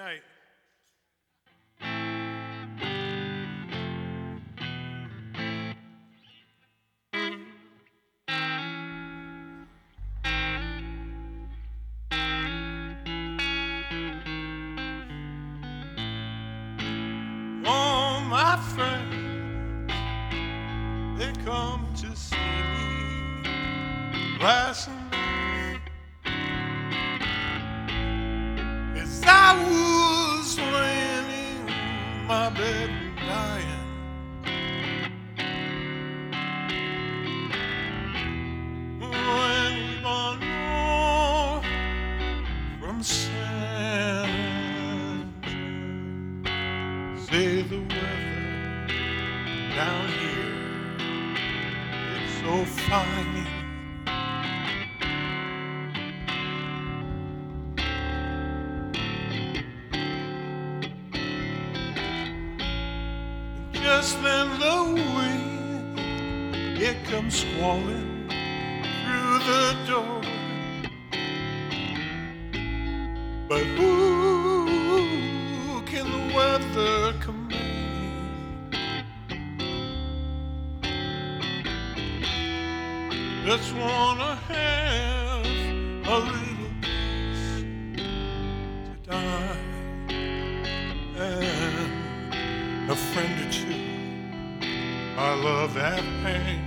night. Oh, my friend, they come to see me last night as I was laying in my bed and dying. When you gonna know from San Andreas, say the weather down here, it's so fine. Just then the wind, it comes squalling through the door. But who can the weather command? Just wanna have a little peace to die and a friend or two. I love that pain.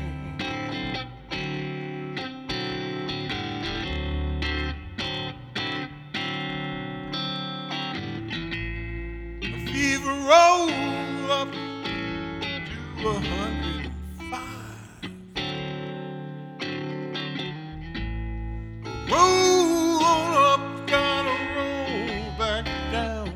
A fever roll up to 105. Roll on up, gotta roll back down.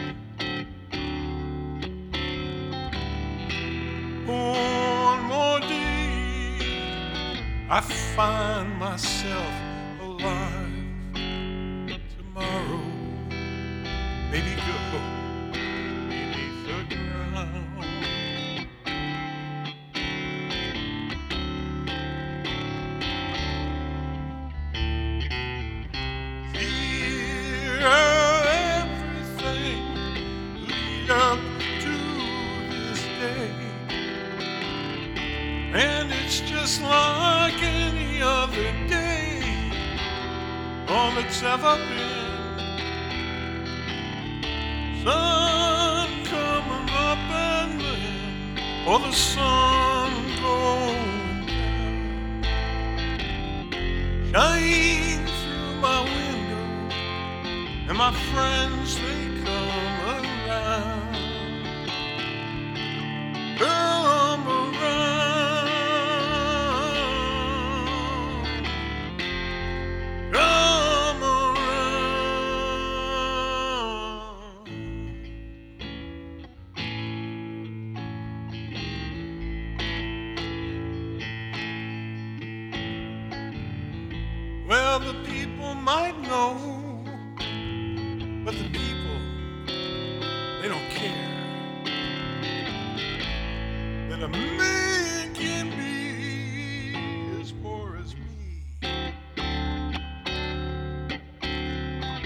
One more day, I find myself alive. Tomorrow, maybe go beneath the ground. Fear everything lead up to this day. And it's just like any other day, all that's ever been. Sun coming up and then, or the sun going down. Shine through my window, and my friends, they come around. Come around. Well, the people might know, but the people, they don't care that a man can be as poor as me.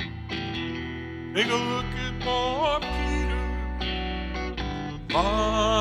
Take a look at poor Peter.